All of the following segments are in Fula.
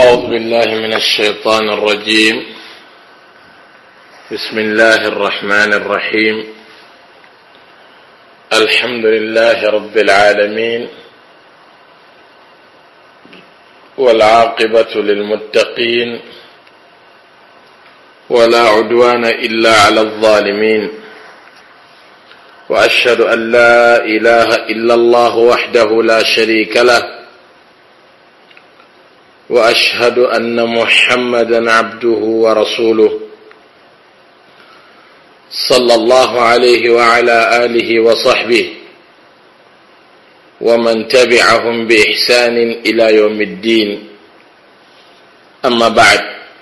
أعوذ بالله من الشيطان الرجيم. بسم الله الرحمن الرحيم. الحمد لله رب العالمين، والعاقبة للمتقين، ولا عدوان إلا على الظالمين، وأشهد أن لا إله إلا الله وحده لا شريك له، وأشهد أن محمدا عبده ورسوله صلى الله عليه وعلى آله وصحبه ومن تبعهم بإحسان إلى يوم الدين. أما بعد،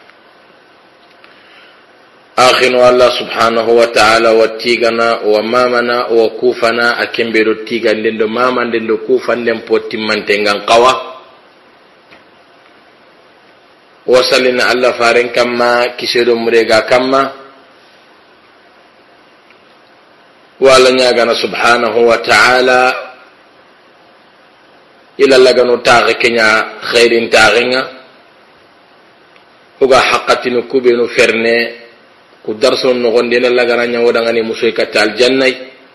آخر الله سبحانه وتعالى واتيغنا ومامنا وكوفنا أكمبر التيغن لندو ماما لندو كوفا لنبوتي من تنغن قوى وصلنا الله فارن كما كسيدو مريغا كما وعلى نياغنا سبحانه وتعالى إلا لغنو تاغكنا خير تاغنا وغا حقتنا كوبينو فرني كدرسون نغندنا لغنا نيودغاني مسويكة الجنة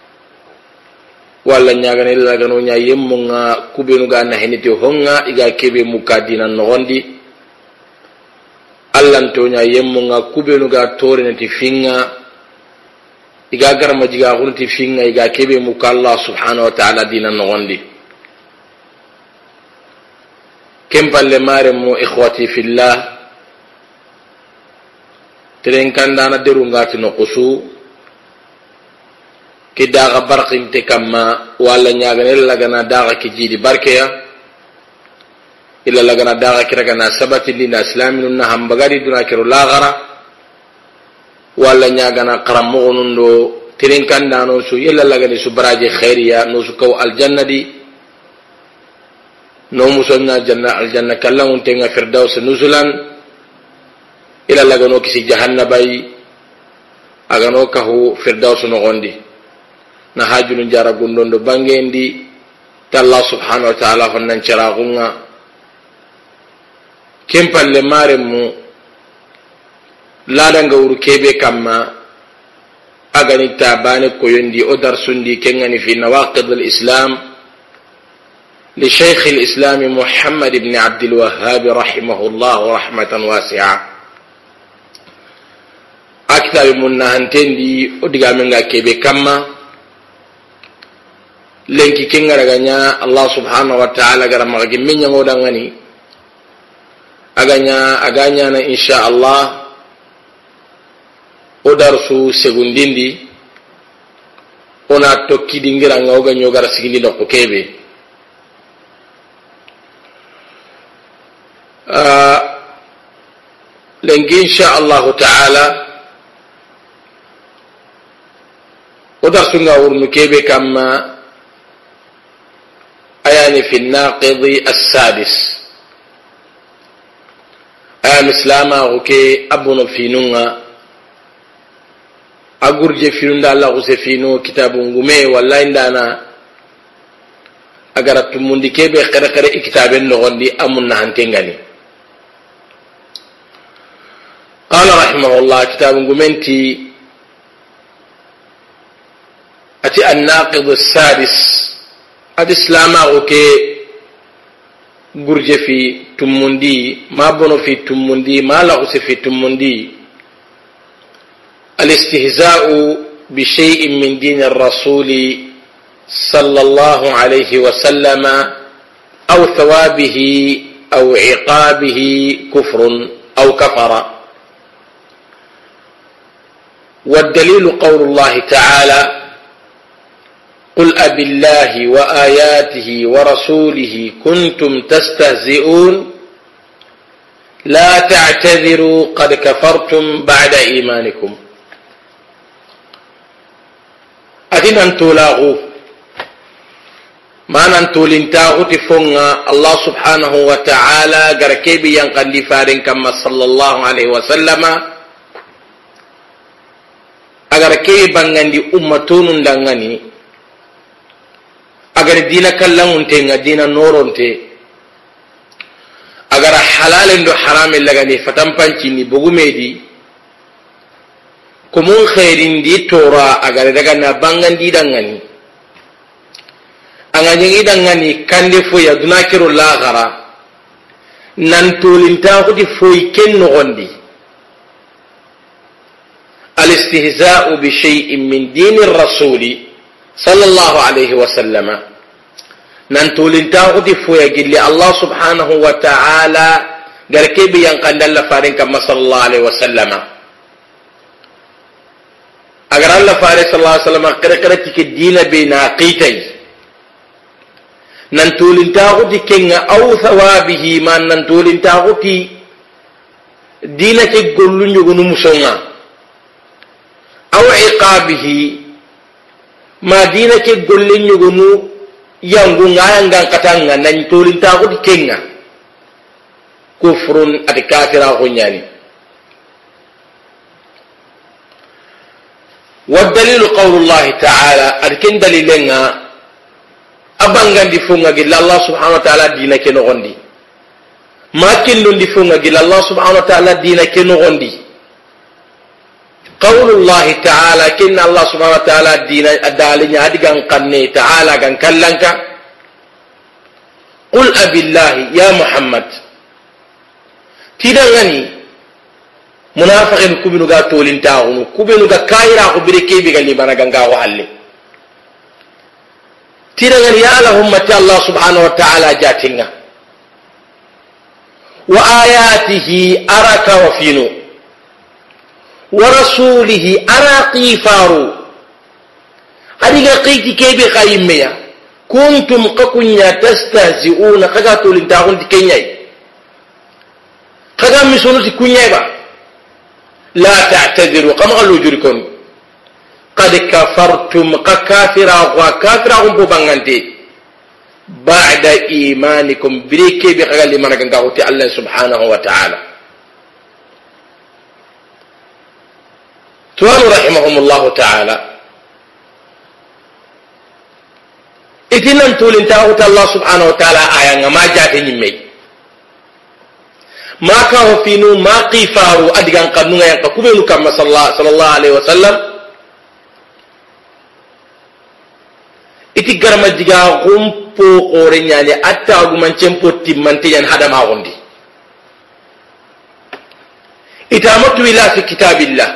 وعلى نياغنا إلا لغنو نيايمونا كوبينو غانا هنتي هونغا إغا كيبي مكادينا نغندي allantonya yemmunga kubenuga torenati finga iga garma jiga hunti finga iga kebe muka Allah subhanahu wa ta'ala dina nogondi kempalle mare mo ikhwati fillah terenkandana derungati no qusu kidaga barqinte kamma wala nyaganel lagana daga kijidi barkeya illa lagana daga kiragana sabati lina islamin na hambagari duna kiro lagara wala nyagana qaramu nundo tirinkan dano su illa lagani su baraje khairiya no su kaw aljanna di no musonna janna aljanna kallan tenga firdaus nuzulan illa lagano kisi jahannabai agano kahu firdaus no gondi na hajulun jara gundondo bangendi Allah subhanahu wa ta'ala honnan charagunga kempalle maremu ladanga wuru kebe kamma agani tabane koyondi o darsundi kengani fi nawaqid al-islam li shaykh al-islam Muhammad ibn Abd al-Wahhab rahimahullah rahmatan wasi'a aktabi munna hantendi o digamenga kebe kamma lenki kengaraganya Allah subhanahu wa ta'ala gara magagi menya ngodangani aganya na insha Allah o darsu segundindi ona tokki dingira ngawga nyogara sigindi no kebe lengi insha Allah ta'ala o darsu ngawurnu kebe kama ayani fi an-naqidi as-sadis islama oke abono finunga agurje finunda Allah ko se finu kitabu ngume wallahi ndana agara tumundi kebe kare kitaben no gondi amunna hantengani qala rahimahullah kitabu ngumenti ati an-naqid as-sadis islama oke gurje fi tumundi ma bono fi tumundi ma la usi fi tumundi al-istihza'u bi shay'in min din ar-rasul sallallahu alayhi wa sallama aw thawabihi aw iqabihi kufrun aw kafara والدليل قول الله تعالى قل أبي الله وآياته ورسوله كنتم تستهزئون لا تعتذروا قد كفرتم بعد إيمانكم أذن أنتولاغو ما ننتولنتاغو تفنغ الله سبحانه وتعالى غركيبي ينقل فارن كما صلى الله عليه وسلم أغركيبي بانغاندي أمتون دانغاني agar dina kallangunte nga dina noronte agara halalen do haramen lagani fatampanci ni bogumedi kumun khairin di tora agara daga na bangandi dangani anganyi dangani kande fo ya dunakiro lagara nan tolinta ko di foy ken nogondi الاستهزاء بشيء من دين الرسول صلى الله عليه وسلم ننتول انتاغ دي فويا قل الله سبحانه وتعالى قال كيف ينقل الله فارين كما صلى الله عليه وسلم اگر الله فارين صلى الله عليه وسلم قرقرتك الدين بناقيتي ننتول انتاغ دي كنغ او ثوابه ما ننتول انتاغ دي دينك قلن يغنو مسونا aw iqabihi ma dina ke gollin yugunu yangu nganga katanga nan tolin ta ko kenga kufrun at kafira ko nyani wa dalil qawlullah ta'ala arkin dalilenga abangan difunga gilla Allah subhanahu wa ta'ala dina ke no gondi ma kin don difunga gilla Allah subhanahu wa ta'ala dina ke no gondi قول الله تعالى كن الله سبحانه وتعالى دين الدالين هدغان قني تعالى كان كلنك قل أبي الله يا محمد تدغني منافقين كبنو غا تولين تاغنو كبنو غا كايرا خبركي بغني بنا غنغا وحلي تدغني يا لهم الله سبحانه وتعالى جاتنا وآياته أراك وفينو ورسوله أراقي فارو أديك قيتي كيبي قايمية كنتم قكنيا تستهزئون قاقاتوا لنتاغون تكينيا قاقام مسونو تكينيا با لا تعتذروا قام قالوا جركم قد كفرتم كافرا وكافرا هم ببانغانتي بعد إيمانكم بريكي بقال لمن قاقوتي الله سبحانه وتعالى توانو رحمهم الله تعالى اتنان تولين تاوت الله سبحانه وتعالى آيان ما جاتي نمي ما كاو فينو ما قيفارو أدقان قبنو ينقى كبيرو كما صلى الله عليه وسلم iti garma diga gumpo ore nyale atta aguman cempo timmante yan hada ma gondi itamatu ila fi kitabillah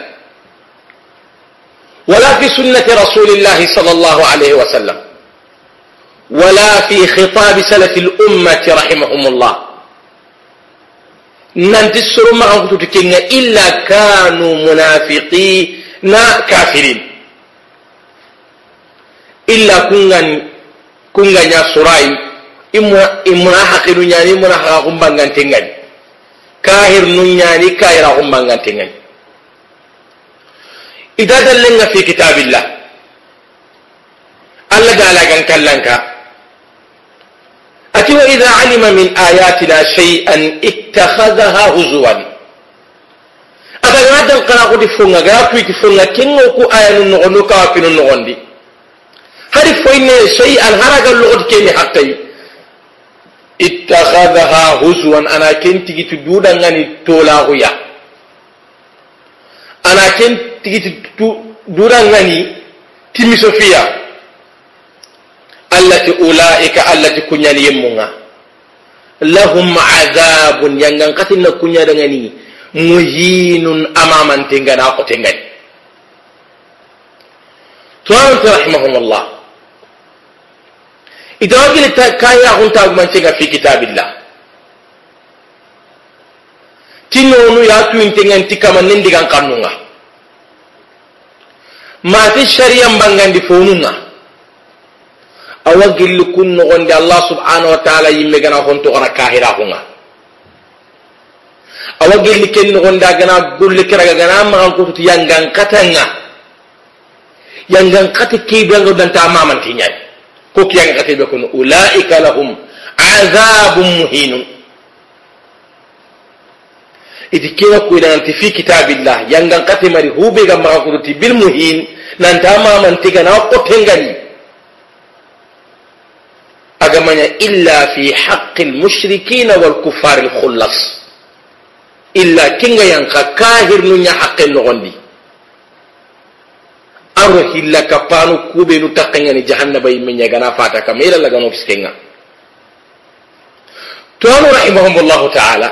ولا في سنة رسول الله صلى الله عليه وسلم ولا في خطاب سلف الأمة رحمهم الله ننتصر معهم تتكين إلا كانوا منافقين كافرين إلا كنغن يا سراي إمنا حقنوا يعني إمنا حقهم بانغان تنغن كاهر نياني كاهرهم بانغان تنغن إذا دلنا في كتاب الله الله قال كان كلنك أتي وإذا علم من آياتنا شيئا اتخذها هزوا أذا هذا القناة قد فونا قرأت فونا كنو كو آيان النغنو كافين النغندي هل فوين شيئا هرق اللغة كيني حتى اتخذها هزوا أنا كنت تدودا غني تولاغيا أنا كنت تيجي دورانغاني تيمي صوفيا التي أولئك التي كنيا يمونا لهم عذاب ينغان قتلنا كنيا دغاني مهين أماما تنغانا أقو تنغاني توانت رحمهم الله إذا وقلت كايا هنتا أغمان تنغا في كتاب الله تنونو ياتو انتنغان تكاما نندغان قانونا ما في الشريعة بانغان دي فونونا أوغل كن نغن دي الله سبحانه وتعالى يمغانا هنتو أنا كاهرا هنا أوغل كن نغن دا غنا قول لك رغانا مغان كتو ينغان قتنا ينغان قت كي بيانغو دانتا مامان تينيان كوك ينغان قت بيكون أولئك لهم عذاب مهين إذا كنا كنا أنت في كتاب الله ينعن كتمري هو بيجا ما كنتي بالمهين ننتهى ما من تيجا ناقو تنغني أجمع manya illa fi haqqil mushrikin wal kuffar al khullas illa kinga yanka kahir nu nya haqqin nogondi aro hilla kapanu kube nu takanya ni jahannaba yimmenya gana fata kamera laga no fiskenga to anu rahimahumullah ta'ala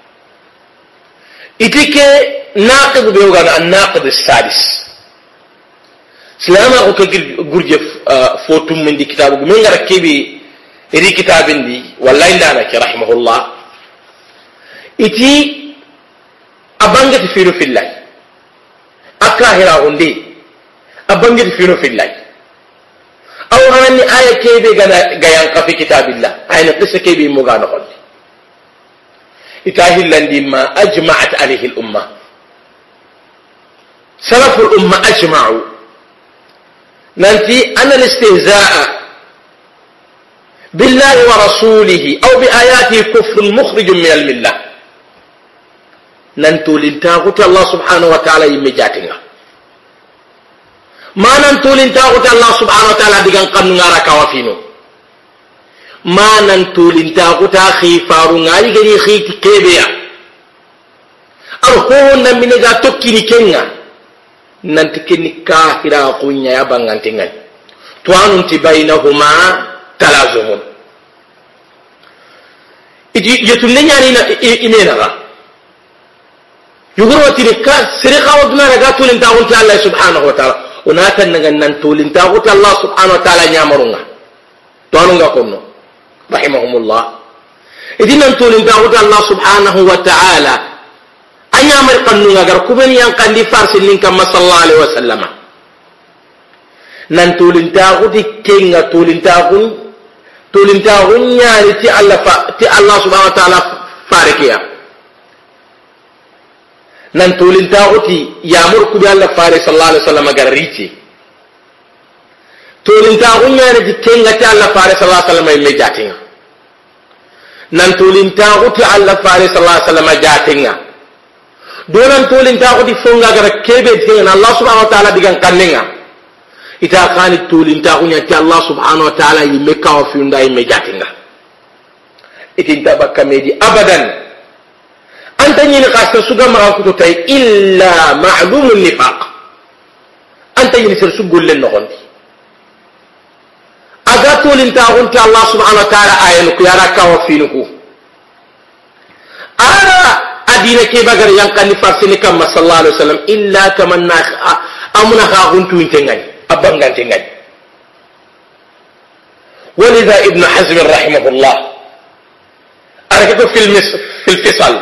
itike naqid be ugana an naqid as-sadis silama ko gurje fotum min di kitabu min ngara kebe iri kitabin di wallahi ndana ki rahimahullah iti abangati firu fillah akahira undi abangati firu fillah aw hanni aya kebe gayan ka fi kitabillah ayna qissa kebe mo gana qol itahillandi ma ajma'at alayhi al-umma salaf al-umma ajma'u nanti anna al-istihza'a billahi wa rasulihi aw bi ayatihi kufrun mukhrijun min al-millah nantu lintaquti Allah subhanahu wa ta'ala yimjatinga ma nantu lintaquti Allah subhanahu wa ta'ala digan qannu ngara kawafino ma nantu lintaquti khifaru ngari gani khiti kebeya ar ko wonna minega tokkini kenga nanti kenni kahira kunya ya bangantingan tuanunti bainahuma talazumun yetullenya ni inena ga yugurwati ka sirqa wadna raga tulin ta'awunti Allah subhanahu wa ta'ala unatan nan tulin ta'awunti Allah subhanahu wa ta'ala nyamarunga tuanunga konno rahimahumullah idinan tulin ta'awunti Allah subhanahu wa ta'ala anya mar kannunga gar kubeni yang kandi farsin nin kam sallallahu alaihi wasallam nan tulin ta'awunti kenga tulin ta'awun nyari ti Allah subhanahu wa ta'ala farikiya nan tulin ta'uti yamur ku bi Allah fare sallallahu alaihi wasallam garrici tulin ta'un nyari ti kenga ti Allah fare sallallahu alaihi wasallam me jatinga nan tulin ta'uti Allah fare sallallahu alaihi wasallam jatinga donan tulin ta'uti fonga gar kebe tinga Allah subhanahu wa ta'ala digan kannenga ita khani tulin ta'un nyati Allah subhanahu wa ta'ala yimme kaw fi ndai me jatinga itin tabakka medi abadan anta nyini qasta suga ma ko tay illa ma'lumun nifaq anta nyini ser sugol len nogondi aga tolin ta gonta Allah subhanahu wa ta'ala ayanu ko yara kawa finuku ara adina ke bagar yang kan farsini kam sallallahu alaihi wasallam illa kamanna amuna ha guntu intengani abangan tengani ولذا ابن حزم رحمه الله أركته في الفصل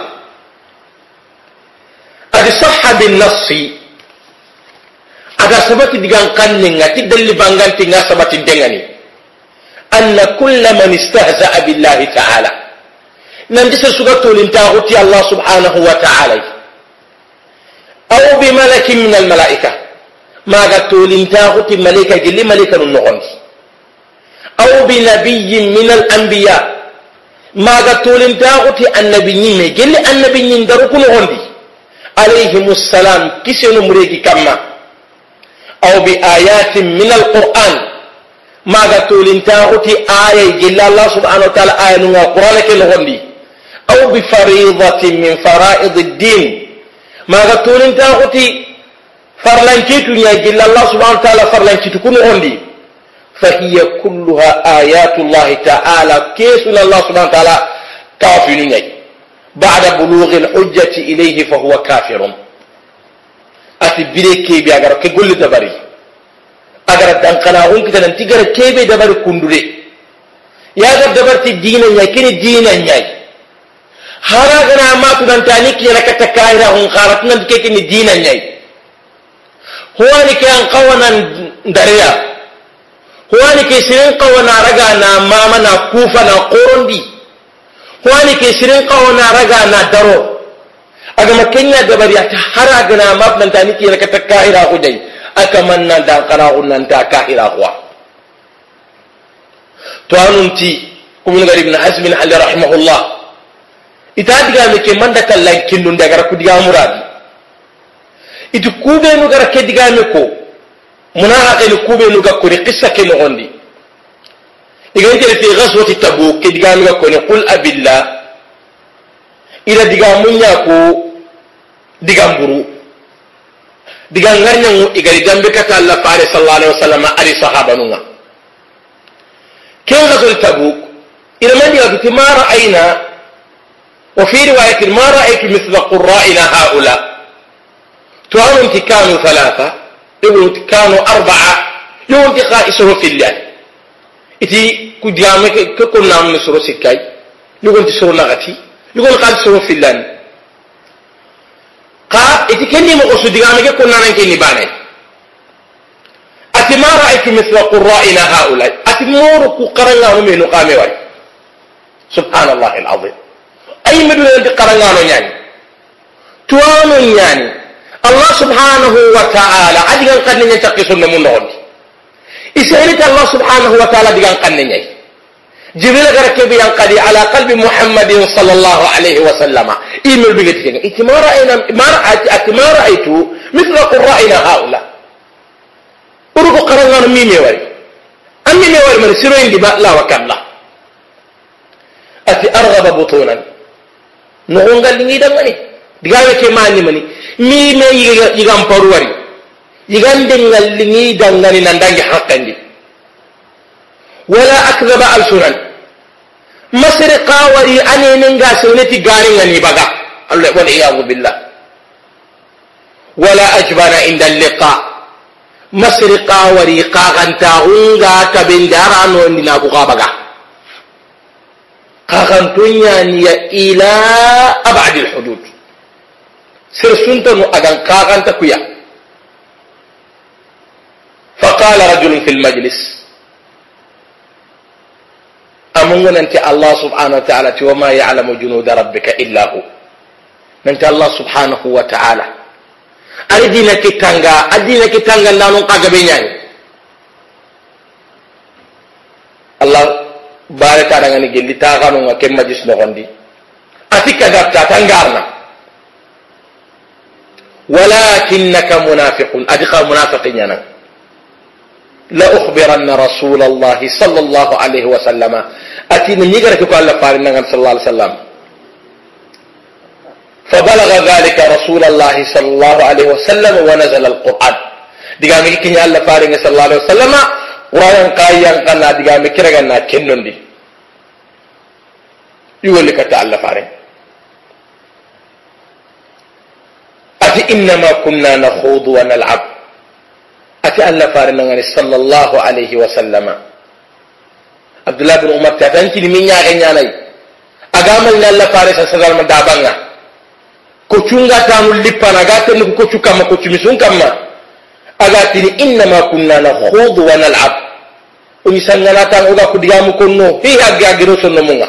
قد صح بالنص ada sabati digan kanninga tidalli banganti nga sabati dengani anna kull man istahza'a billahi ta'ala nandi sugatu lintahuti Allah subhanahu wa ta'ala aw bi malakin min al malaika ma gatu lintahuti malaika gilli malaika nuqondi aw bi nabiyyin min al anbiya ma gatu lintahuti annabiyyin me gilli annabiyyin daruku nuqondi عليهم السلام كسن مريكي كما أو بآيات من القرآن ما قتول انتاغتي آية جل الله سبحانه وتعالى آية من القرآن كالغندي أو بفريضة من فرائض الدين ما قتول انتاغتي فرلانكيتو يا جل الله سبحانه وتعالى فرلانكيتو كن غندي فهي كلها آيات الله تعالى كيسن الله سبحانه وتعالى كافرين بعد بلوغ الحجة إليه فهو كافر أتبري كيبي أغر كقول دبري أغر دانقناهم كتا ننتقر كيبي دبري كندري يا أغر دبرت الدين يكين الدين ياي هراغنا ما تنتانيك يلك تكايرهم خارتنا بكين الدين ياي هو لكي أنقونا دريا هو لكي سنين قونا رغانا مامنا كوفنا قرن دي wani ke sirin kawana raga na daro aga makenya da bari ta haraga na mabnan ta niki na ka kahira ku dai aka manna da qara unnan ta kahira kuwa to anunti kuma ga ibn hazm bin ali rahimahullah ita diga meke manda kallan kindun daga ku diga muradi itu kube no gara ke diga meko muna haka ni kube no ga kuri qissa ke no gondi igante fi ghazwati tabuk ke digami ko ne qul abillah ila digamunya ko digamburu digangarnyangu igari dambe kata Allah fare sallallahu alaihi wasallam ali sahaba nunga ke ghazwati tabuk ila man yaqti ma ra'ayna wa fi riwayat ma ra'aytu mithla qurra'ina haula tu'anum kanu thalatha ibn kanu arba'a yunti qa'isuhu fillah iti ku diame ke ko nam suru sikay yugon ti suru nagati yugon qal suru fillah qa iti kenni mo usu diame ke ko nanan ke ni bane ati ma ra'aytu mithla qurra'ina haula ati muru ku qaranga no menu qame way subhanallah alazim ay medu di qaranga no nyani tuano nyani Allah subhanahu wa ta'ala adigan kanne nya takki sunna mun non isayni Allah subhanahu wa ta'ala digan kanne nyai jibril garake bi yang qadi ala qalbi muhammadin sallallahu alaihi wa sallama imel bi gati itimara ina mar'ati atmara aitu mithla qurra'ina haula urugo qaranga no mi mewari ammi mewari man siro indi ba la wa kalla ati arghaba butunan no ngal ngi dangani digawe ke mani mani mi me yigam paruwari yigande ngallingi dangani nandangi haqqandi wala akdhaba alsunan masri qawari anene nga sunati garinga ni baga Allah wa iyadu billah wala ajbana inda liqa masri qawari qaganta unga tabindarano ni na buga baga qagantunya ni ila ab'ad alhudud sir suntanu agan kaganta kuya faqala rajulun fil majlis amungu nanti Allah subhanahu wa ta'ala wa ma ya'lamu junuda rabbika illa hu nanti Allah subhanahu wa ta'ala adina kitanga nanu kagabe nyani Allah bare ta daga ni gelli ta ganu ngake majlis no gondi atika dafta tangarna ولكنك منافق أدقى منافقين لا أخبرن رسول الله صلى الله عليه وسلم أتيني نيغرك قال فارنا صلى الله عليه وسلم فبلغ ذلك رسول الله صلى الله عليه وسلم ونزل القرآن دقامي كي الله فارنا صلى الله عليه وسلم قرآن قايان قنا دقامي كرغنا كنن دي يقول لك تعالى فارنا أتي إنما كنا نخوض ونلعب أتي ألا فارنا صلى الله عليه وسلم عبد الله بن عمر تاتنتي لمن يغني أقاملنا ألا فارس سلام دابنا كوتشونغا تانو لبانا غاتن كوتشو كما كوتشو مسون كما أغاتني إنما كنا نخوض ونلعب ونسننا تانو كديامو كنو هي أغاغيرو سنمونا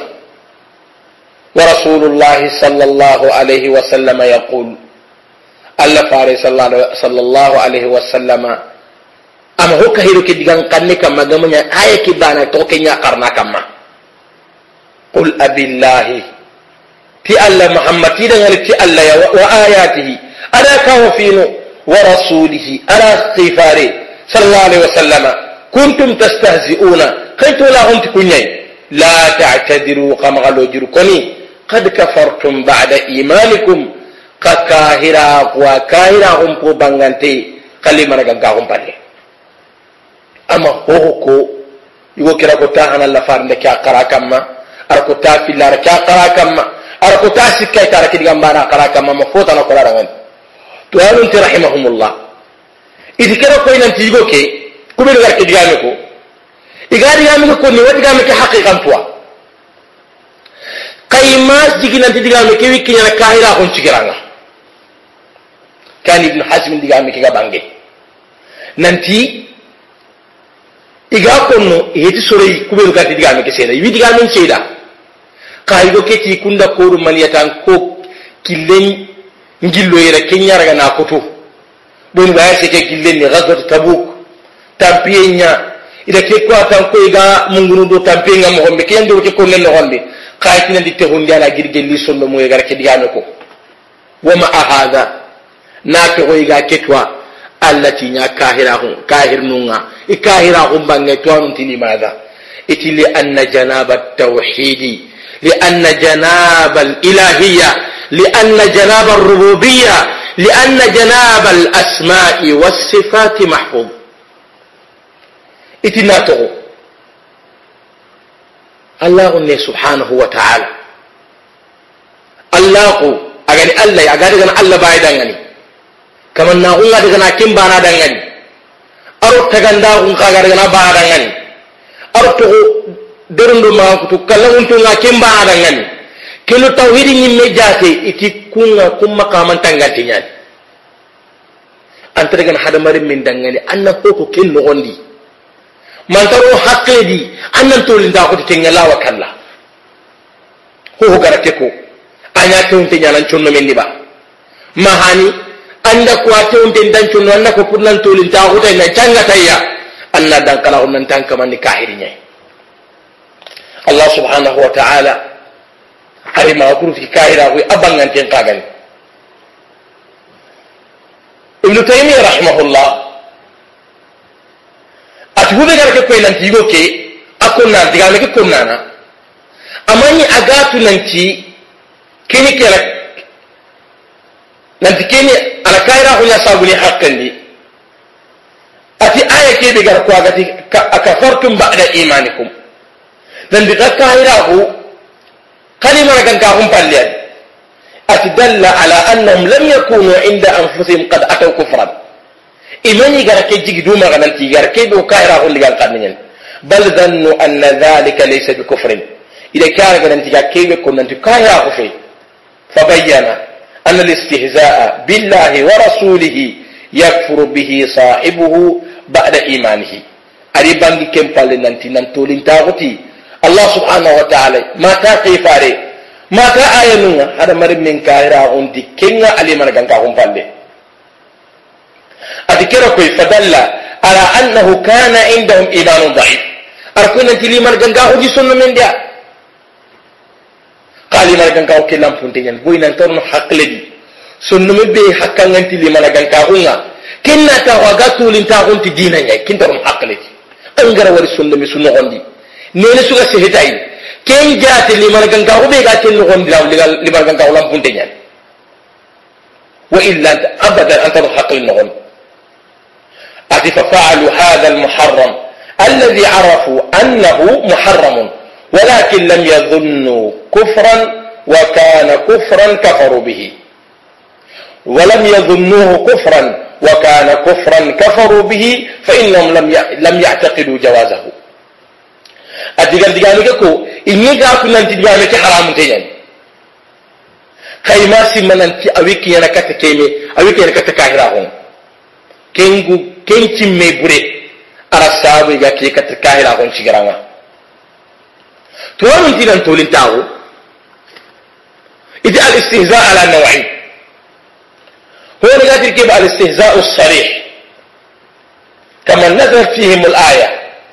ورسول الله صلى الله عليه وسلم يقول Allah fare sallallahu alaihi wasallama ama hokka hiru ke digan kanne kam magamanya aya ki bana to kenya karna kamma qul abillahi ti alla muhammad ti dangal ti alla wa ayatihi ala kawfinu wa rasulihi ala istighfari sallallahu alaihi wasallama kuntum tastahzi'una kaytu la hum tikunyai la ta'tadiru kama galojuru koni qad kafartum ba'da imanikum kahira wa kahira humpo bangante kalima na gagga humpane ama hoko yugo kira ko ta hanalla farnde kya qarakamma ar ko ta filar kya qarakamma ar ko ta sikay tara ki digambana qarakamma ma fota na ko larangan to alun rahimahumullah idi kira ko inan tigo ke kubi gar ke digame ko igari digame ko ni wadi digame ke haqiqan tuwa kaymas digina digame ke wikinya kahira hon cigiranga kan ibn hazm digame ke gabange nanti iga konno heti sorei kubelu gati digame ke seda wi digame seda kaydo ke ti kunda koru maniyatan ko killen ngillo yere kenyara ga na koto bon waya se ke killen ni ghazwat tabuk tampiyenya ida ke ko tan ko iga mungunu do tampiyenga mo hombe ke ndo ke ko len no honde kaytina di te hondi ala girgelli sonno mo yegara ke digame ko wama ahada na to ko iga ketwa allati nya kahira hun kahir nunga ikahira hun bange to anun tini maga iti li anna janaba at-tauhidi li anna janaba al-ilahiyya li anna janaba ar-rububiyya li anna janaba al-asma'i was-sifati mahfuz iti nato Allah ne subhanahu wa ta'ala Allah agani Allah agadi gana Allah bai dangani kaman na unga daga na kimbana dangani aro taganda un kaga daga na ba dangani aro to derundu ma to kallon to na kimbana dangani kilo tauhidin nimme jate iti kunga kumma kaman tanganti nyani antare gana hada marin min dangani anna ko kin no gondi man taro haqqidi annan to linda ko tingala wa kalla ho garake ko anya teunte nyanan chonno men ni ba mahani anda ko teunte dan chonno anna ko purnan to linda ko na janga tayya anna dan kala onnan tan kamani kahiri nyai Allah subhanahu wa ta'ala hari ma ko fi kahira ko abangan ten kagan Ibn Taymiyyah rahimahullah atube garake ko nanti yoke akonna digame ke konnana amani agatu nanti kini kala nanti kini ala kaira hunya sabuni haqqandi ati aya ke digar ko agati akafartum ba'da imanikum dan di kaira hu kalima kan ka hum pallian ati dalla ala annahum lam yakunu inda anfusihim qad ataw kufran imani garake jigi duma gananti garake do kaira hu digal kaninen bal dhannu anna dhalika laysa bikufrin ila kaira gananti garake ko nanti kaira hu fi فبين أن الاستهزاء بالله ورسوله يكفر به صاحبه بعد إيمانه أريبان كم قال ننتي ننتولين تاغتي الله سبحانه وتعالى ما تاقي فاري ما تآينونا هذا مرب من كاهرا عندي كنا علي من كنكاهم فالي أذكركم فدل على أنه كان عندهم إيمان ضعيف أركون أنت لي من كنكاهم دي سنة من دي kali maragan kaw kelam puntenyan boy nan torno hakledi sonno mebbe hakkanganti li maragan kawunga kinna ta waga tulin ta gonti dina nyai kinta on hakledi angara wari sonno mi sunno gondi nene suga sehitai ken jati li maragan kaw be ga ken gondi law li maragan kaw lam puntenyan wa illa abadan anta haklin non ati fa fa'alu hadha al muharram alladhi arafu annahu muharram ولكن لم يظنوا كفرا وكان كفرا كفروا به ولم يظنوه كفرا وكان كفرا كفروا به فإنهم لم يعتقدوا جوازه أدقال دقالكو إني قاكو ننتي دقالك حرام تيجان كيما سيما ننتي أويكي ينكت كيمي أويكي ينكت كاهراهم كين تيمي بري أرسابو يغاكي يكت كاهراهم شجرانا توارن تيران تولين تاو إذا الاستهزاء على نوعين هو نقدر كيف الاستهزاء الصريح كما نزلت فيهم الآية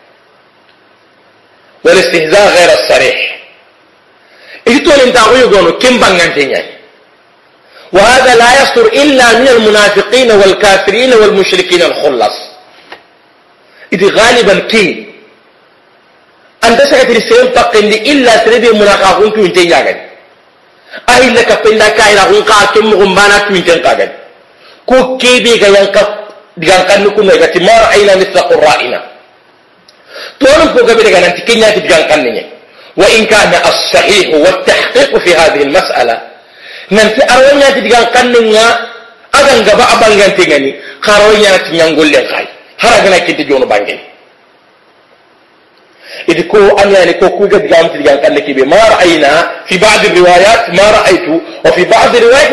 والاستهزاء غير الصريح إذا تولين تاو يقولون كم بانغانتين وهذا لا يصدر إلا من المنافقين والكافرين والمشركين الخلص إذا غالبا كين anta sakati sen pakkendi illa serebe munaka kun tu inte nyagan ahilla ka penda kaira kun ka tum gumbana tu inte kagan ko kebe ga yanka digan kan ku no gati mar aina misla qurra'ina to non ko gabe daga nan tikenya ti digan kan ne wa in kana as-sahih wa at-tahqiq fi hadhihi al-mas'ala nan ti arwanya ti digan kan ne nga agan gaba abangan tingani karonya ti nyangolle kai haraga na kiti jono bangen إذ كو أن يعني كو قد قامت لجان قال لك ما رأينا في بعض الروايات ما رأيت وفي بعض الروايات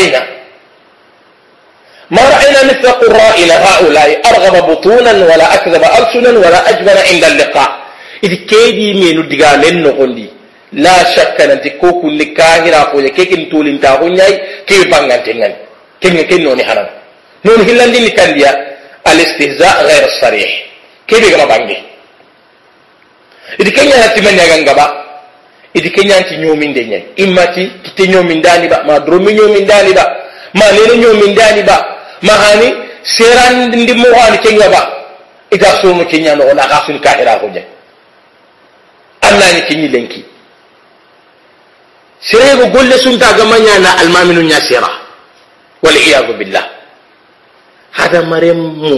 ما رأينا مثل قرائنا هؤلاء أرغب بطونا ولا أكذب ألسنا ولا أجبن عند اللقاء إذ كيدي من الدقالين نقولي لا شك أن تكو كل كاهرة قولي كيك نتول انتاهون ياي كيف بانغان تنغان كيف نوني حرام نون هلان دي لكان ديا الاستهزاء غير الصريح كيف يغنى بانغي idi kenya hati man yagan gaba idi kenya anti nyomin de nyai immati kite nyomin dani ba ma dromi nyomin dani ba ma lele nyomin dani ba ma hani seran ndi mo hani kenya ba ita so mo kenya no la gasul kahira ko je Allah ni kinyi lenki sirego golle sunta gamanya na almaminu nya sira wal iyad billah hada maremu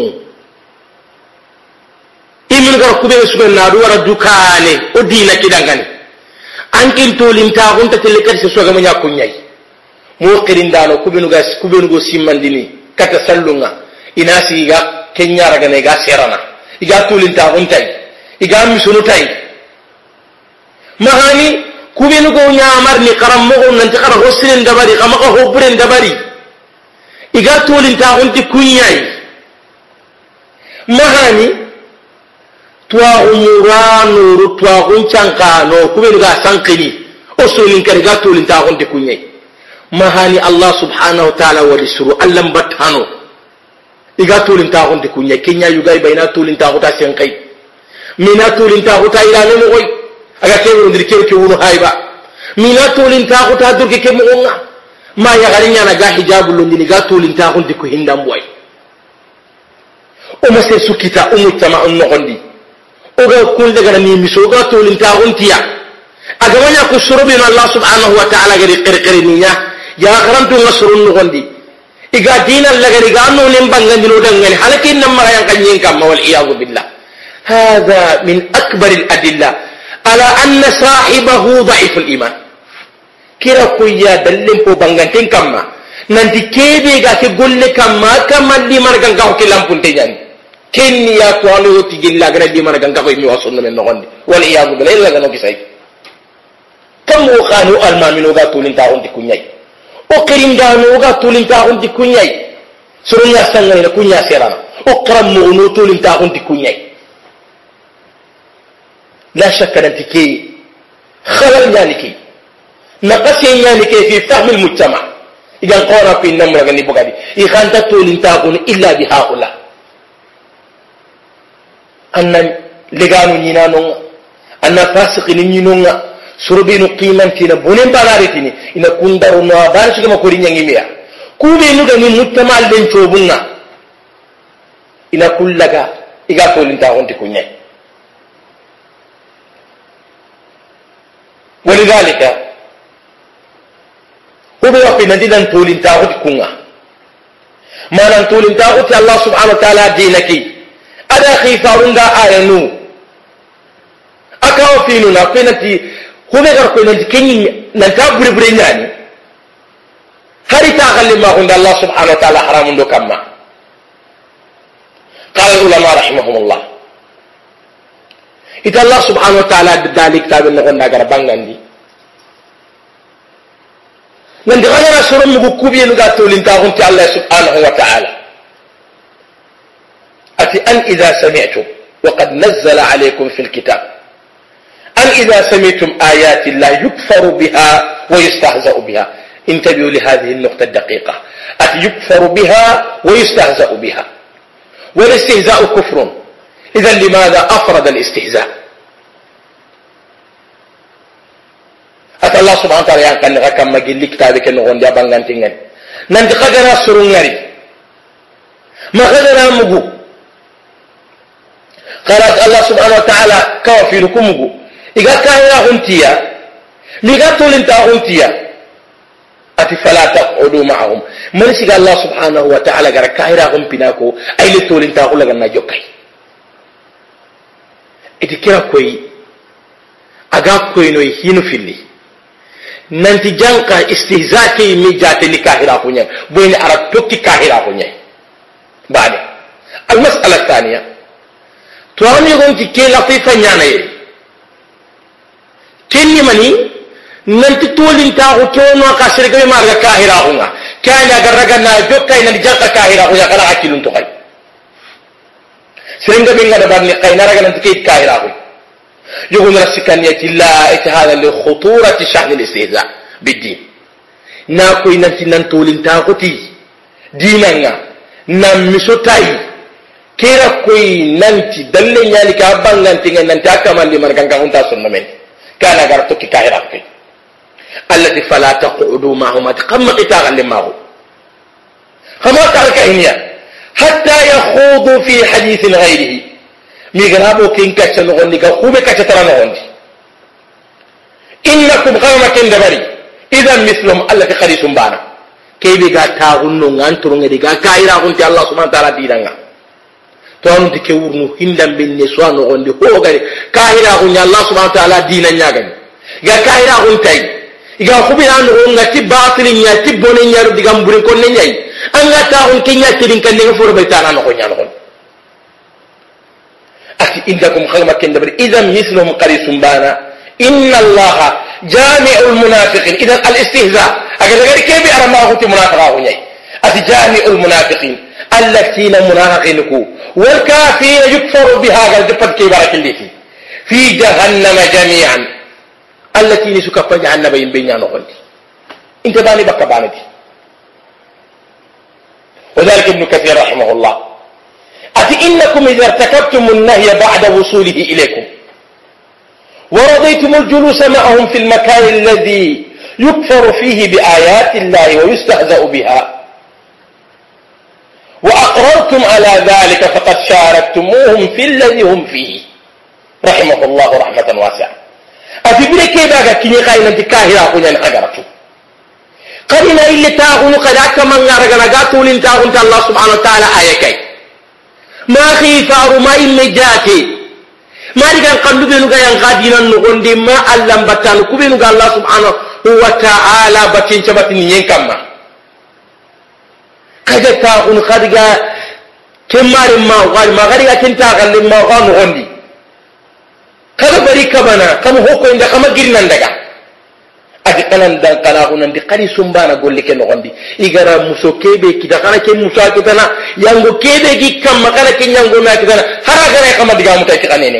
imin gar kube suben na do wara dukane o dina kidangani ankin tolin ta gonta telekar se so gamanya kunyai mo qirindano kubenu go simmandini kata sallunga inasi ga kenya raga ne ga serana iga tolin ta gontai iga misunu tai mahani kubenu go nyamar ni karam mo nan ta kara hosrin dabari kama ko hobren dabari iga tolin ta gonti kunyai mahani tuwa umuranu tuwa gunchankano kubenu ga sankini osolin kar ga tolin ta gonti kunyai mahani Allah subhanahu wa ta'ala wali suru allam batano iga tolin ta gonti kunyai kenya yugai bayna tolin ta gota senkai mina tolin ta gota ila ne mo aga kewu ndir kewu kewu hayba mina tolin ta gota durke ke mo nga ma ya garinya na ga hijabul ndini ga tolin ta gonti ko hindam boy o ma se sukita umu tama on nogondi o ga kun daga ni miso ga tolin ta gontiya aga wanya ko shurubi Allah subhanahu wa ta'ala gari qirqiri niya ya garantu ngasurun nogondi iga dinan lagari ga no nim bangandino dangani halakin nam ma yan kanyen kam wal iyad billah hada min akbar al adilla ala anna sahibahu da'if al iman kira kuya dallin po bangantin kamma nanti kebe ga ke golle kamma kamalli margan ga ko lampunte jani kenni ya to alo tigilla ga di margan ga ko mi wasunno men nogondi wal iyad billah illa ga no kisay kam o khanu al maminu ga tulin ta on tikunyai o kirindano ga tulin ta on tikunyai surunya sangana kunya serana o karam mo no tulin ta on tikunyai لا شك أنتكي خلل ذلكي نقص ذلكي في فهم المجتمع إذا قارن في النمر غني بقدي إخان تطول تاقون إلا بهؤلاء أن لغانو نينانو أن فاسق نينانو سربين قيمان تينا بونين بانارتيني إن كندرو نوابان شكما كورين ينجميا كوبي نغني مجتمع البنشوبنا إن كل لغا إذا طول تاقون تكوني ولذلك هو في ندينا تولين تاغوت كونغا ما نتولين تاغوت الله سبحانه وتعالى دينك أدا خيفارون دا آيانو أكاو فينو ناقينتي هو بغير كوينتي كيني ننتابر بريناني هاري تاغل ما عند الله سبحانه وتعالى حرام دو كما قال العلماء رحمهم الله إذا الله سبحانه وتعالى ذلك تابع لغن ناقر بانغاندي نندي غنرا سرم مكوبي نغاتو لنتاغنتي الله سبحانه وتعالى أتي أن إذا سمعتم وقد نزل عليكم في الكتاب أن إذا سمعتم آيات الله يكفر بها ويستهزأ بها انتبهوا لهذه النقطة الدقيقة أتي يكفر بها ويستهزأ بها والاستهزاء كفر إذا لماذا أفرد الاستهزاء أتى الله سبحانه وتعالى ينقل غكام مجل كتابك النغون دي أبانغان تنغن نانت خجنا سرنغري ما خجنا مغو قالت الله سبحانه وتعالى كوافي لكم مغو إذا كاهرا هنتيا ميغاتول انتا هنتيا أتي فلا تقعدوا معهم من سيغا الله سبحانه وتعالى غير كاهرا هنبناكو أي لتول انتا هنغنا جوكي iti kira koy aga koy no hinu filli nanti janka istihzaki mi jate ni kahira kunya boyni arab tokki kahira kunya bade al mas'ala thaniya to ani gon ki ke latifa nyana ye tinni mani nanti tolin ta ko tono ka sirga marga kahira kunga kanya garaga na jokkay na janka kahira kunya kala akilun to kay سرنجا بينغا دبارني قينا رجلا تكيد كاهراه يقول رسكانية لا هذا لخطورة شأن الاستهزاء بالدين ناكو ينتي ننتولين تاغتي ديننا نمسوتاي كيرا كوي ننتي دلين يعني كابان ننتي ننتي أكمل لمن كان كهونتا سنمين كان أغرتك كاهراه التي فلا تقعدوا معهم تقم قتاغا لماهو خما تارك إنيا حتى يخوضوا في حديث غيره ميغرابو كين كاتشا نغندي كوبي كاتشا ترى نغندي innakum qawma kendabari idan mislum allati qadisum bana kebe ga tagunno nganturunga diga kaira kunti Allah subhanahu wa ta'ala didanga to on dike wurnu hindam binne swano gonde ho gari kaira kunya Allah subhanahu wa ta'ala dinan nyagani ga kaira kuntai iga khubina no ngati batilin ya tibone nyaru diga mburi kon ne nyai anga taun kenya tidin kan ne furo baytana no konya no ati indakum khalma kendabari idan mislum qadisum bana inna allaha jami'ul munafiqin idan al-istihza agar gari kebe arama huti munafiqa hunyai ati jami'ul munafiqin allatina munafiqinku wal kafir yukfaru biha gal difat ke barakillati fi jahannama jami'an allatina sukaffa jahannama yimbenya no gondi inta bani bakka banati وذلك ابن كثير رحمه الله أتي إنكم إذا ارتكبتم النهي بعد وصوله إليكم ورضيتم الجلوس معهم في المكان الذي يكفر فيه بآيات الله ويستهزأ بها وأقررتم على ذلك فقد شاركتموهم في الذي هم فيه رحمه الله رحمة واسعة أتي بلكي باقا كني قائنا تكاهرا قنين أقرأتم قرنا إلا تاغن قد أكمن غرغنا قاتول تاغن الله سبحانه وتعالى آيكي ما خيفار ما إلا جاكي ما رجال قلبي نقول ينقادين النقود ما علم بتان كبي نقول الله سبحانه وتعالى بتين شبتين ينكما كذا تاغن خارجا كمار ما قال ما غير كنتا قال ما قال نقولي كذا بريك بنا كم هو كون ده كم جرنا ندعى adi kanan dan kana hunan di qari sumbana golle ke nogondi igara muso kebe kita kana ke muso kitana yango kebe gi kam makana ke yango na kitana hara gara kama diga muta kitane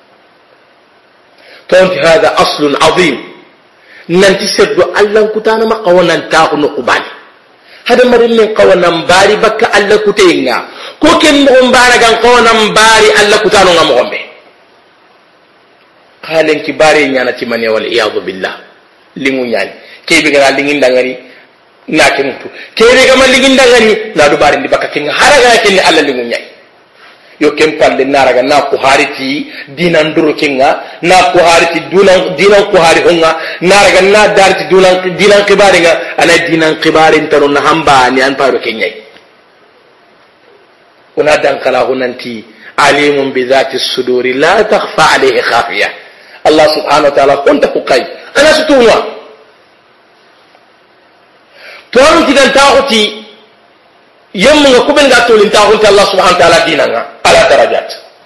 tonti hada aslun azim nanti seddo allan kutana ma qawanan ta ko qubali hada marin min qawanan bari bakka alla kutenga ko ken mo mbara gan qawanan bari alla kutano ngam gombe khalen ki bari nyana timane wal iyad billah lingu nyani kebe gara lingin dangani na ke mutu kebe ga lingin dangani na du bari ndi baka kinga haraga ken alla lingu nyai yo kem palle naraga na ko hariti dinan duru kinga na ko hariti dinan ko hari honga naraga na darti dinan qibari nga ana dinan qibari tanu na hamba ni an paro kenyai una dan kala hunanti alimun bi dhati suduri la takhfa alayhi khafiya Allah subhanahu wa ta'ala kunta kukai ana sutunwa to an tigan taxuti yemmu nga kuben ga tolin taxunti Allah subhanahu wa ta'ala dinanga ala darajat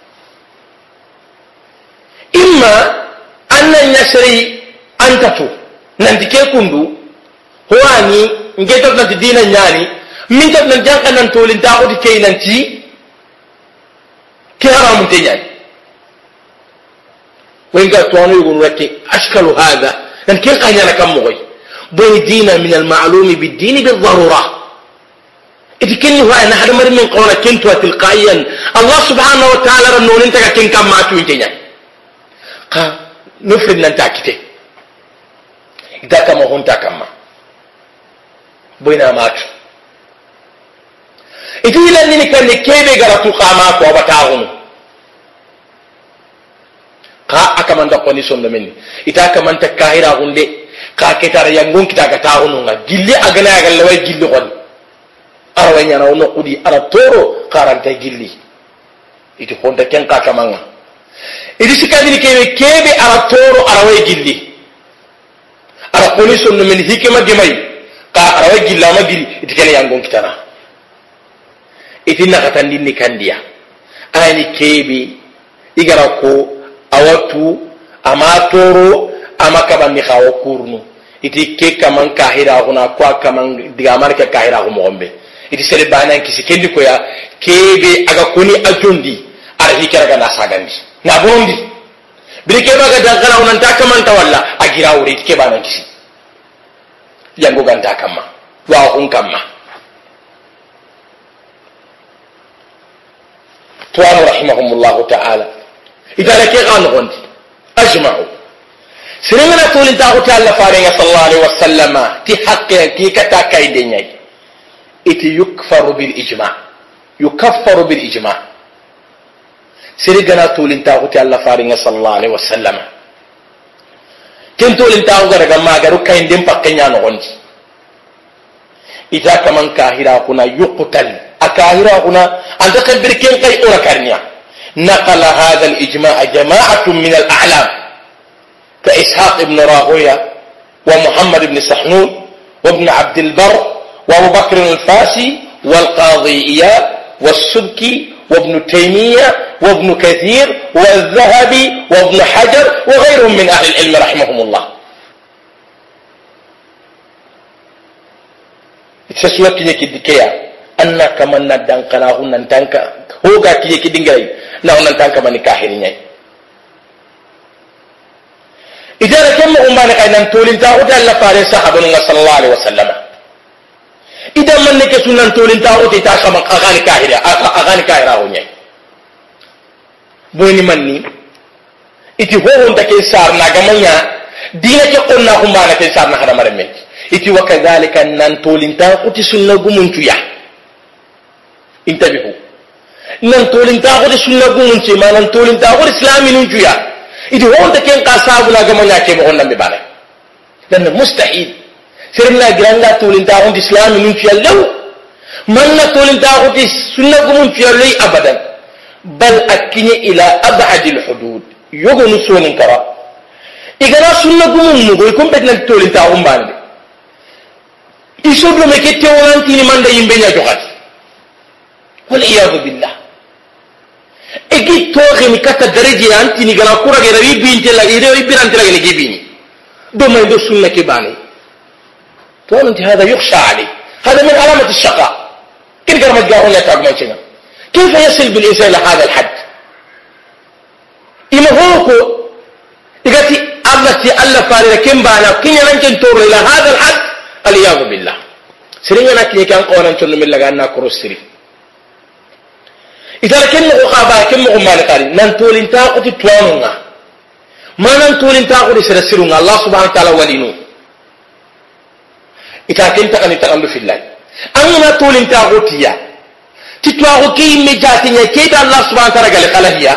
imma anna yasri antatu nanti ke kundu hoani ngeto nanti dina nyani min tok nan janka nan tolin taxuti kay nanti ke haramu te nyani وإن قالوا يقولون لك أشكال هذا لأن كيف قال لك أمغي بيدين من المعلوم بالدين بالضرورة إذا كنه أنا هذا مرة من قولنا كنت تلقائيا الله سبحانه وتعالى رنون انت كن كم ماتوا انتنا قال نفرد ننتاكته إذا كما هنتا كما بينا ماتوا إذا لأنني كان كيف قرأتوا قامات وبتاغنوا ka akamanta condition do menni ita akamanta kahira hunde ka ketara yangon kita ga taununga gilli agana ga lawai gilli gon arwanya na wono kudi ara toro karanta gilli iti honda ken ka kamanga idi sikadini kebe ara toro arawai gilli ara condition do menni hikema gemai ka arawai gilla ma gilli iti ken yangon kitana iti nakatandi ni kandia ani kebe igara ko awatu amatoro amakaba mi khawo kurnu iti ke kaman kahira huna kwa kaman digamar ke kahira ho mombe iti sele banan kisi kendi ko ya kebe aga koni ajundi arhi keraga na sagandi na bondi bilike baga dangana unan ta kaman tawalla agira wuri ke banan kisi yango ganta kama wa hun kama tuwa rahimahumullah ta'ala إذا لك غنغن أجمعوا سنمنا تقول انت أغتي الله فارغ صلى الله عليه وسلم تحقق كي كتاكا إدنيا إتي يكفر بالإجماع سنمنا تقول انت أغتي الله فارغ صلى الله عليه وسلم tentolin taxu garaga magaru kayindin pakkenya nogondi ita kaman kahira kuna yuqtal akahira kuna anta kabir ken kay ora karniya نقل هذا الإجماع جماعة من الأعلام كإسحاق بن راهويه ومحمد بن سحنون وابن عبد البر وابو بكر الفاسي والقاضي إياب والسبكي وابن تيمية وابن كثير والذهبي وابن حجر وغيرهم من أهل العلم رحمهم الله. تسوى كي دكيا أن كمان ندان قناه ننتانك هو كي دنجاي نحن ننتانك من كاهرين. إذا كم أمانك أن تولين تاخذ الله فارس صحابنا صلى الله عليه وسلم. إذا من نكسون أن تولين تاخذ تاسم أغاني كاهرة هوني. بوني مني. إتي هو عند كيسار نعمانيا دينك قلنا هم أنا كيسار نهار مرمي. إتي وكذلك أن تولين تاخذ سنة قومنتويا. انتبهوا. أن تولين تاخذ سنة قومنتويا ما أن تولين تاخذ إسلامي نجويا. إذا هو أنت كن قاساب ولا جماعة كم هون نبي باره، لأن مستحيل. سرنا جراننا تولين تاعون الإسلام من في الله، منا تولين تاعون السنة من في الله أبدا، بل أكني إلى أبعد الحدود. يقول نسون كرا. إذا السنة من نقول يكون بدنا تولين تاعون باره. يسوع لما كتير تيني من ده ينبني جوات. والعياذ بالله. egi toge ni kata daraje anti ni gana kura ga rabi binte la ide rabi birante la ga gibini do may do sunna ke bani to anti hada yukhsha ali hada min alamat ash-shaqa kin garma gaho ya tag manchina كيف يصل بالإنسان إلى هذا الحد إما هو إذا الله فارغ كم بانا كن ينجن تور إلى هذا الحد العياذ بالله سرينا كي كان قوانا تنم الله أننا كروسري إذا كنا أخابا كنا أمال قاري ننتول انتاقو تتوانونا ما ننتول انتاقو لسرسلونا الله سبحانه وتعالى ولينو إذا كنت أني تغلو في الله أنا ننتول انتاقو تيا تتوانو كي مجاتين كيد الله سبحانه وتعالى قال خلاهيا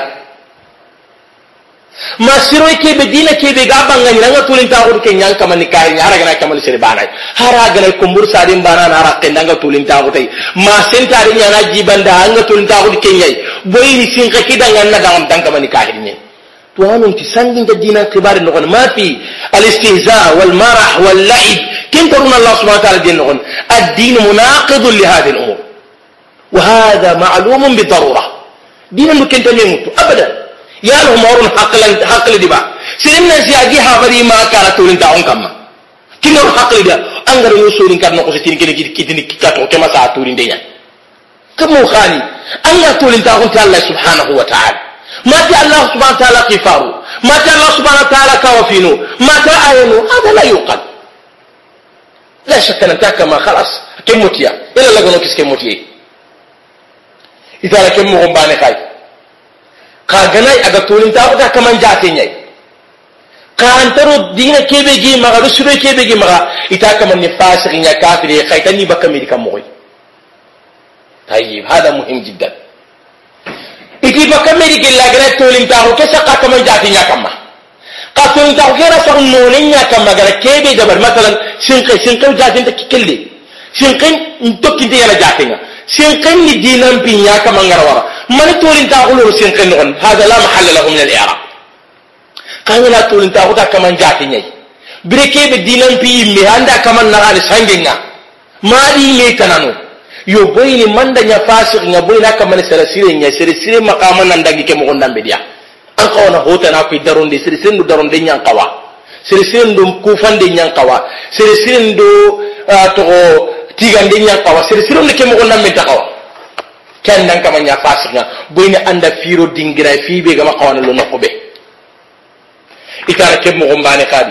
ما سيروي كي بدينا كي بيغابا غني نغا تولين تاخور كي نيان كما نكاي ني هراغنا كما سيري بانا هراغنا كومبور سادين بانا نارا كي نغا تولين تاخور تاي ما سنتاري نيانا جيباندا نغا تولين تاخور كي نياي بوي ني سين كي دانغا ندام دان كما نكاي ني توانو تي سانغين دينا كبار نغون ما في الاستهزاء والمرح واللعب كن ترون الله سبحانه وتعالى دين نغون الدين مناقض لهذه الامور وهذا معلوم بالضروره دين ممكن تموت ابدا يا له مورن حقل دبا سيرنا سياجي حبري ما كانت تولين تاون كما كينو حقل دي انغار يوسورين كان نكو ستين كيدني كاتو كما سا تولين ديا كمو خالي انغار تولين تاون الله سبحانه وتعالى ما تي الله سبحانه وتعالى كفارو ما تي الله سبحانه وتعالى كوافينو ما تي اينو هذا لا يقال لا شك ان كما خلاص كموتيا الا لغنو كيس كموتي اذا كم غباني خاي kaganai aga tolin ta uda kaman jate nyai kantaro dina kebe gi maga rusure kebe gi maga ita kaman ni fasik nya kafiri khaitani bakami dikam moy tayyib hada muhim jiddan iki bakami dikil lagana tolin ta ko kesa ka kaman jate nya kama ka tolin ta ko ra sa nonen nya kama gara kebe dabar masalan sinqin jate ta kikille sinqin tokkinte yala jate nya sinqin ni dinan pinya kama ngarawara من تولين تاغلو سينقن نون هذا لا محل له من الاعراب كان لا تولين تاغو تا كمان جاتي ني بريكي بدينن بي مي هاندا كمان نغال سانغينا ما دي مي تنانو يو بويني من دنيا فاسق ني بوينا كمان سرسيري ني سرسيري مقام نندغي كي مو ندام بيديا ان قونا هوتا نا كوي دارون دي سرسين دو دارون دي نيان قوا سرسين دو كوفان دي نيان قوا سرسين دو تو تيغان دي نيان قوا سرسيرو ني كي مو ندام بيتا قوا كان نان كما نيا فاسنا بوينا اندا فيرو دينغرا في بي غما قوانا لو نخوبه ikara kebmo gombane kadi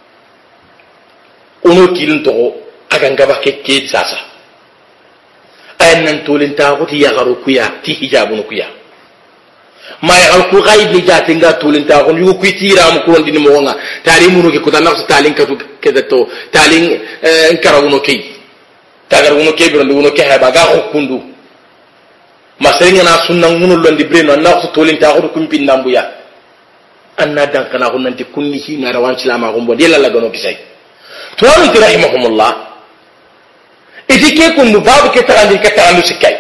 uno kilin to aga ngaba ke sasa ayan nan tolin ta ko ti ya garu kuya ti hijabun kuya ma ya al ku ghaib ni jati nga tolin ta ko yu ku tira mu ko ndini mo nga tari mu no ke ko tanaf talin ka ke to talin nkara uno ke tagar uno ke bi uno ke ha ba ga ko kundu masringa na sunna ngunu londi breno na ko tolin ta ko kum pin nambuya anna dankana hunanti kunni hina rawan silama gumbo de la gano kisai to an rahimahumullah idike kundu babu ke tarandi ke tarandu sikai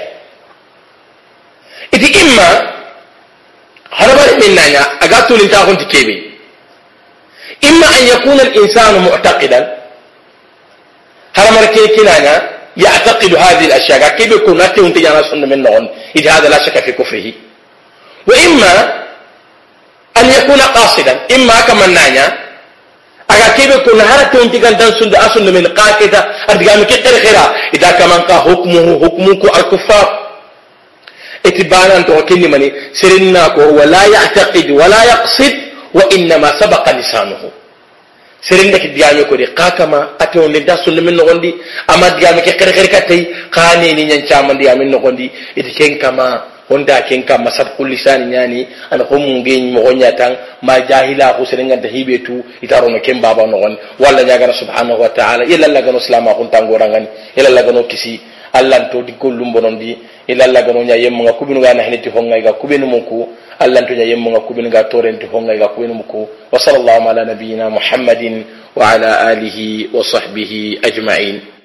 idi imma harabari minnanya agatu linta hunti kebe imma an yakuna al-insanu mu'taqidan haramar ke kinanya يعتقد هذه الأشياء كيف يكون نتي وانت جانا سنة من نغن إذا هذا لا شك في كفره وإما أن يكون قاصدا إما كما نعنى أكا كيف يكون هرت وانت جانا سنة من قاكدة أرجع كتير خيرا إذا كمان حكمك الكفار اتبانا أنت وكل مني سرناك ولا يعتقد ولا يقصد وإنما سبق لسانه serinde ki diame ko de kakama aton le dasul min no gondi ama diame ke kere kere katay khani ni nyan chama diame no gondi iti ken kama honda ken kama sabqul lisan nyani an ko mun ngi mo gonya tan ma jahila ko serenga da hibetu itaro no ken baba no gon walla nyaga subhanahu wa ta'ala illa la gano islama kun tangorangan illa la gano kisi allah to di gollum bonondi illa la gano nya yemma nga kubinu ga na hinati honga ga kubinu muku allah to nya yemma nga kubinu ga torenti honga ga kubinu muku wa sallallahu ala nabiyyina muhammadin wa ala alihi wa sahbihi ajma'in.